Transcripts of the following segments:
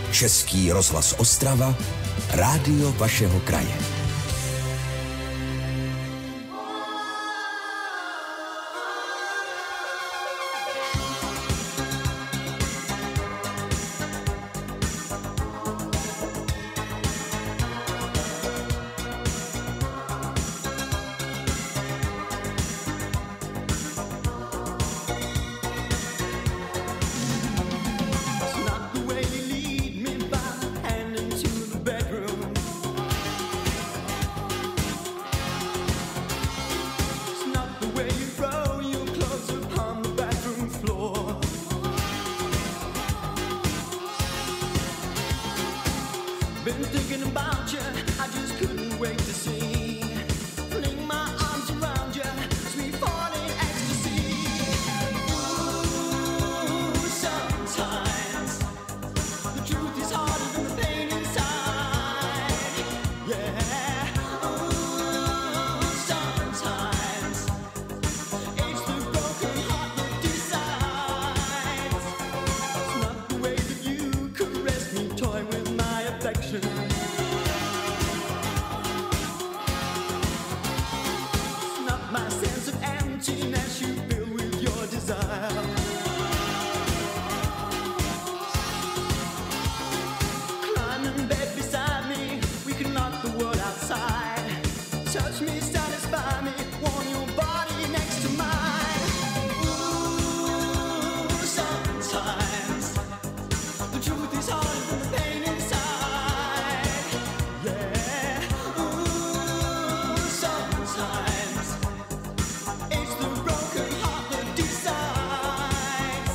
Český rozhlas Ostrava, rádio vašeho kraje. Been thinking about you, I just couldn't wait to see. Fling my arms around you, sweet falling ecstasy. Ooh, sometimes the truth is harder than the pain inside. Yeah. Ooh, sometimes it's the broken heart that decides. It's not the way that you caress me, toy with my affection. It's not my sense of emptiness you fill with your desire. Climb in bed beside me, we can knock the world outside. Touch me, satisfy me, warm your body next to mine. Ooh, sometimes the truth is harder than the pain inside. Yeah. Ooh, sometimes it's the broken heart that decides.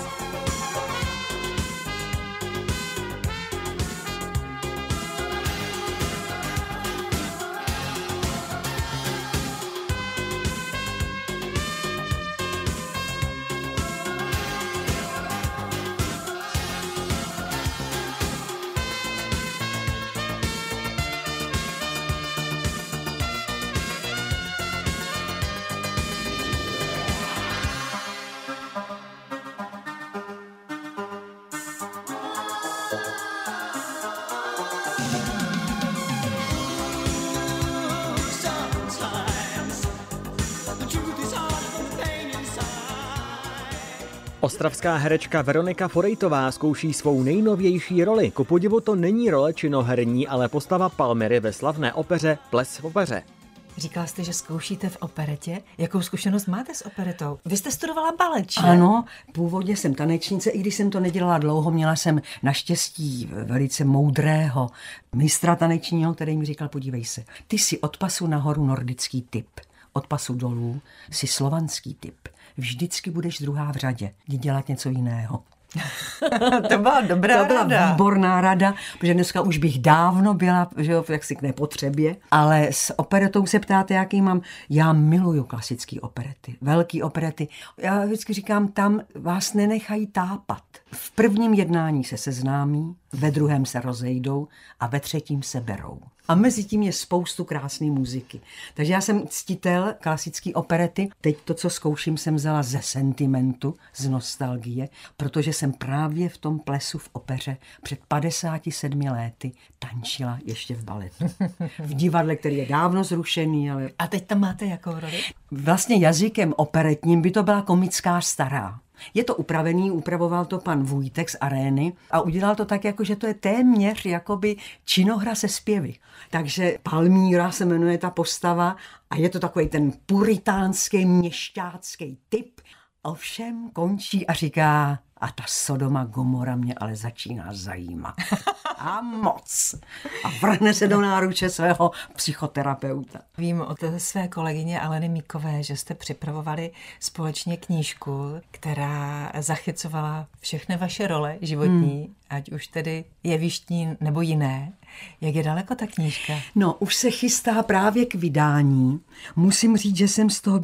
Sometimes the truth is harder than the pain inside. Ostravská herečka Veronika Forejtová zkouší svou nejnovější roli. Ku podivu to není role činoherní, ale postava Palmyry ve slavné opeře Ples v opeře. Říkala jste, že zkoušíte v operetě. Jakou zkušenost máte s operetou? Vy jste studovala balet, že? Ano, původně jsem tanečnice, i když jsem to nedělala dlouho, měla jsem naštěstí velice moudrého mistra tanečního, který mi říkal, podívej se, ty jsi od pasu nahoru nordický typ, od pasu dolů jsi slovanský typ. Vždycky budeš druhá v řadě, jdi dělat něco jiného. To byla dobrá To byla rada. výborná rada, protože dneska už bych dávno byla, že jo, jaksi k nepotřebě, ale s operetou se ptáte, jaký mám. Já miluju klasické operety, velký operety. Já vždycky říkám, tam vás nenechají tápat. V prvním jednání se seznámí, ve druhém se rozejdou a ve třetím se berou. A mezi tím je spoustu krásné muziky. Takže já jsem ctitel klasické operety. Teď to, co zkouším, jsem vzala ze sentimentu, z nostalgie, protože jsem právě v tom plesu v opeře před 57 lety tančila ještě v baletu. V divadle, který je dávno zrušený, ale A teď tam máte jakou roli? vlastně jazykem operetním by to byla komická stará. Je to upravený, upravoval to pan Vujtek z Arény a udělal to tak, jako že to je téměř jakoby činohra se zpěvy. Takže Palmíra se jmenuje ta postava a je to takový ten puritánský, měšťácký typ. Ovšem končí a říká, a ta Sodoma Gomora mě ale začíná zajímat. A moc. A vrhne se do náruče svého psychoterapeuta. Vím od své kolegyně Aleny Míkové, že jste připravovali společně knížku, která zachycovala všechny vaše role životní, ať už tedy jevištní nebo jiné. Jak je daleko ta knížka? No, už se chystá právě k vydání. Musím říct, že jsem z toho byla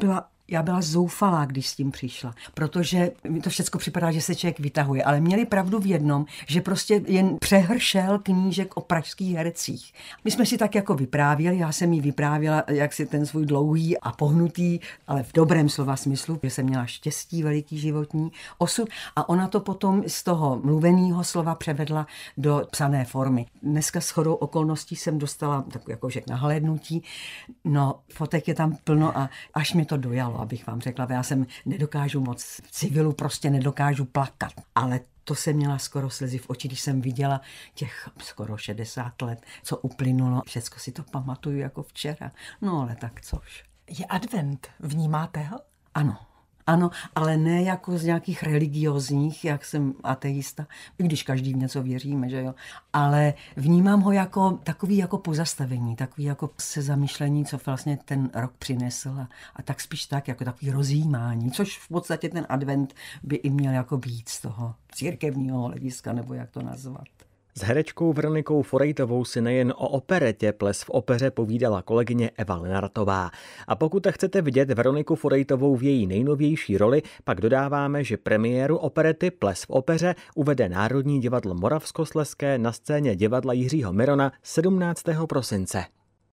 Já byla zoufalá, když s tím přišla, protože mi to všechno připadá, že se člověk vytahuje, ale měli pravdu v jednom, že prostě jen přehršel knížek o pražských hercích. My jsme si tak jako vyprávěli, já jsem jí vyprávěla, jak si ten svůj dlouhý a pohnutý, ale v dobrém slova smyslu, že jsem měla štěstí, veliký životní osud a ona to potom z toho mluveného slova převedla do psané formy. Dneska shodou okolností jsem dostala tak jako že nahlédnutí, no fotek je tam plno a až mi to dojalo, abych vám řekla, já jsem nedokážu moc v civilu, prostě nedokážu plakat, ale to jsem měla skoro slzy v oči, když jsem viděla těch skoro 60 let, co uplynulo. Všecko si to pamatuju jako včera. No ale tak což. Je advent, vnímáte ho? Ano. Ano, ale ne jako z nějakých religiózních, jak jsem ateista, i když každý v něco věříme, že jo. Ale vnímám ho jako takový jako pozastavení, takový jako sezamyšlení, co vlastně ten rok přinesl a tak spíš tak, jako takový rozjímání, což v podstatě ten advent by i měl jako být z toho církevního hlediska, nebo jak to nazvat. S herečkou Veronikou Forejtovou si nejen o operetě Ples v opeře povídala kolegyně Eva Lenartová. A pokud chcete vidět Veroniku Forejtovou v její nejnovější roli, pak dodáváme, že premiéru operety Ples v opeře uvede Národní divadlo Moravskoslezské na scéně divadla Jiřího Mirona 17. prosince.